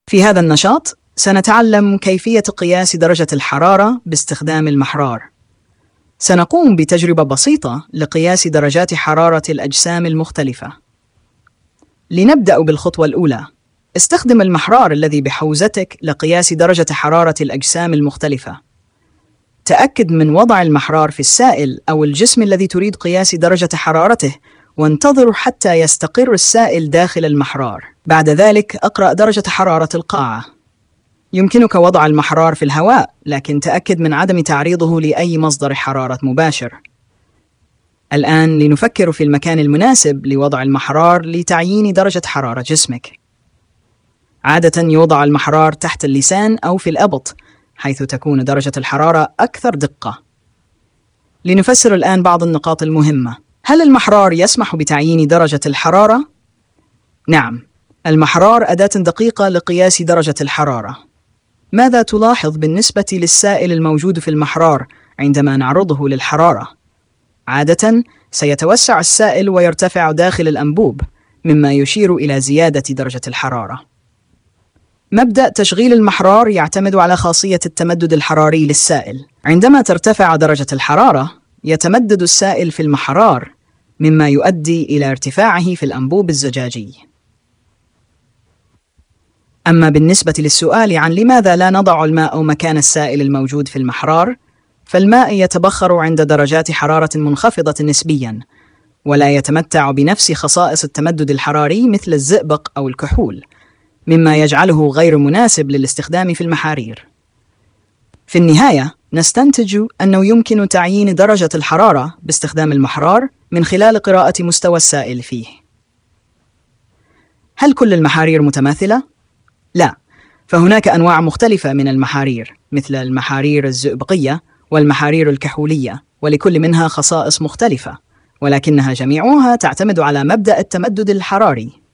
في هذا النشاط سنتعلم كيفية قياس درجة الحرارة باستخدام المحرار. سنقوم بتجربة بسيطة لقياس درجات حرارة الأجسام المختلفة. لنبدأ بالخطوة الأولى. استخدم المحرار الذي بحوزتك لقياس درجة حرارة الأجسام المختلفة. تأكد من وضع المحرار في السائل أو الجسم الذي تريد قياس درجة حرارته، وانتظر حتى يستقر السائل داخل المحرار. بعد ذلك اقرأ درجة حرارة القاعة. يمكنك وضع المحرار في الهواء، لكن تأكد من عدم تعريضه لأي مصدر حرارة مباشر. الآن لنفكر في المكان المناسب لوضع المحرار لتعيين درجة حرارة جسمك. عادة يوضع المحرار تحت اللسان أو في الأبط، حيث تكون درجة الحرارة أكثر دقة. لنفسر الآن بعض النقاط المهمة. هل المحرار يسمح بتعيين درجة الحرارة؟ نعم، المحرار أداة دقيقة لقياس درجة الحرارة. ماذا تلاحظ بالنسبة للسائل الموجود في المحرار عندما نعرضه للحرارة؟ عادة سيتوسع السائل ويرتفع داخل الأنبوب، مما يشير إلى زيادة درجة الحرارة. مبدأ تشغيل المحرار يعتمد على خاصية التمدد الحراري للسائل. عندما ترتفع درجة الحرارة، يتمدد السائل في المحرار، مما يؤدي إلى ارتفاعه في الأنبوب الزجاجي. أما بالنسبة للسؤال عن لماذا لا نضع الماء مكان السائل الموجود في المحرار، فالماء يتبخر عند درجات حرارة منخفضة نسبياً، ولا يتمتع بنفس خصائص التمدد الحراري مثل الزئبق أو الكحول، مما يجعله غير مناسب للاستخدام في المحارير. في النهاية، نستنتج أنه يمكن تعيين درجة الحرارة باستخدام المحرار من خلال قراءة مستوى السائل فيه. هل كل المحارير متماثلة؟ لا، فهناك أنواع مختلفة من المحارير، مثل المحارير الزئبقية والمحارير الكحولية، ولكل منها خصائص مختلفة، ولكنها جميعها تعتمد على مبدأ التمدد الحراري.